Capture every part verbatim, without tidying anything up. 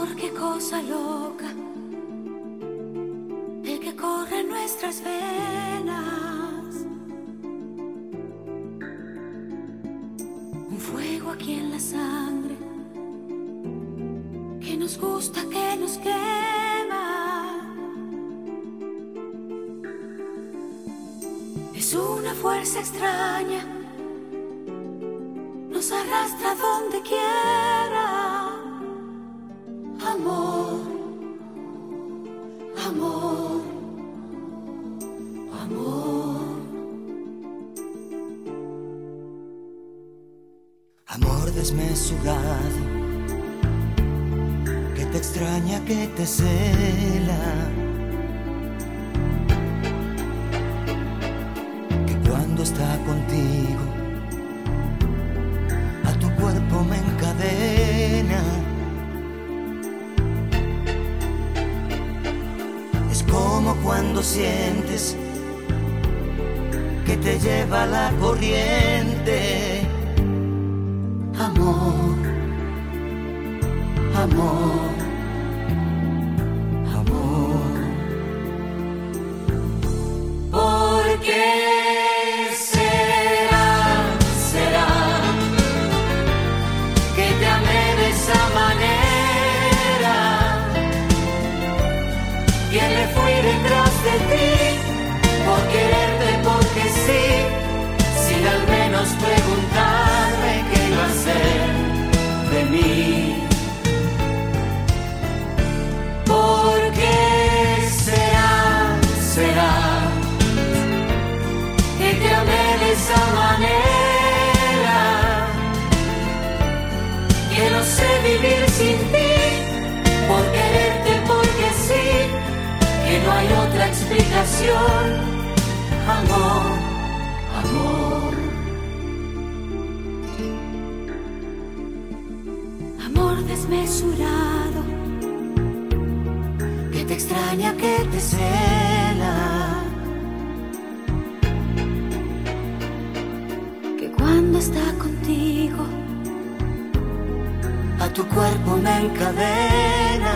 qué cosa loca el que corre en nuestras venas. Un fuego aquí en la sangre que nos gusta, que nos quema. Es una fuerza extraña, nos arrastra donde quiera. Amor, amor, amor. Amor desmesurado, que te extraña, que te cela, que cuando está contigo a tu cuerpo me encadena. Es como cuando sientes que te lleva la corriente. Amor, amor, amor. ¿Por qué será, será que te amé de esa manera? Que me fui detrás de ti por quererte, porque sí, sin al menos preguntarme qué iba a ser de mí. ¿Por qué será, será que te amé de esa manera? Que no sé vivir sin ti, por quererte, porque sí, que no hay otra explicación. Amor, amor. Amor desmesurado, que te extraña, que te cela, que cuando está contigo a tu cuerpo me encadena.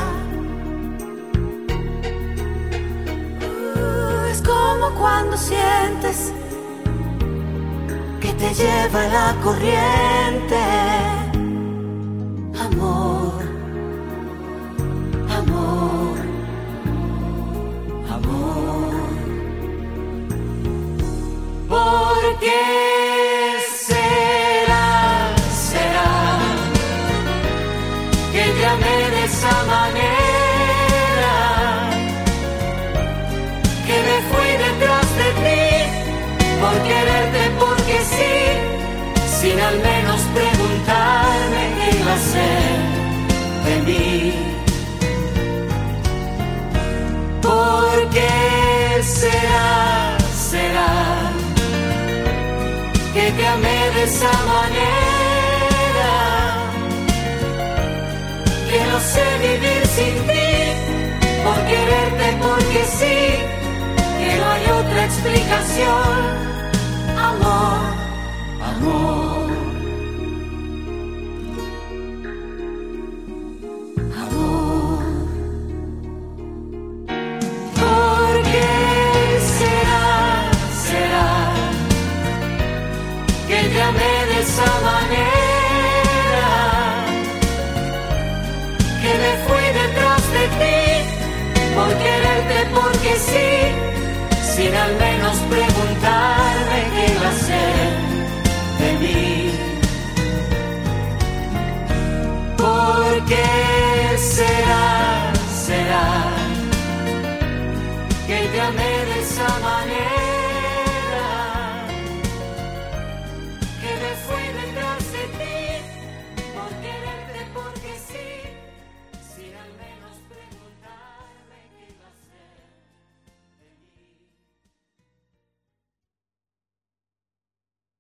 Uh, es como cuando sientes que te lleva la corriente. Amor, amor, amor. ¿Por qué será, será que te amé de esa manera? Que me fui detrás de ti por quererte, porque sí, sin al menos preguntarme qué iba a ser de mí. ¿Por qué será, será que te amé de esa manera? Que no sé vivir sin ti, por quererte, porque sí, que no hay otra explicación. Amor, amor, amor. ¿Por qué será, será que te amé de esa manera? Que me fui detrás de ti por quererte, porque sí, sin al menos preguntarme qué iba a ser de mí. ¿Por qué será, será que te amé de esa manera?